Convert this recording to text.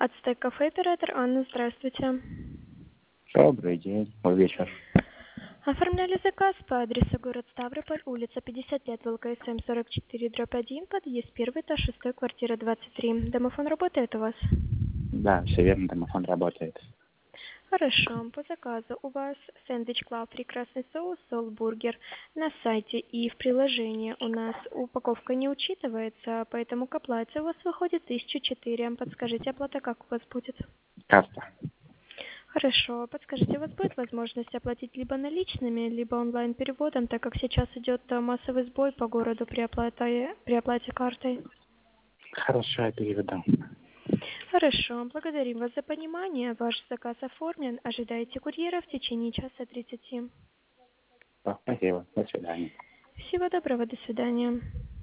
Ацтек кафе, оператор Анна, здравствуйте. Добрый день, вечер. Оформляли заказ по адресу город Ставрополь, улица 55, ВЛКСМ 44/1, подъезд 1, этаж 6, квартира 23. Домофон работает у вас? Да, все верно, домофон работает. Хорошо. По заказу у вас сэндвич Клав, прекрасный соус, соул-бургер на сайте и в приложении у нас упаковка не учитывается, поэтому к оплате у вас выходит 1004. Подскажите, оплата как у вас будет? Карта. Хорошо. Подскажите, у вас будет возможность оплатить либо наличными, либо онлайн-переводом, так как сейчас идет массовый сбой по городу при оплате картой? Хорошо, я переведу. Хорошо. Благодарим вас за понимание. Ваш заказ оформлен. Ожидайте курьера в течение часа 30. Спасибо, до свидания. Всего доброго. До свидания.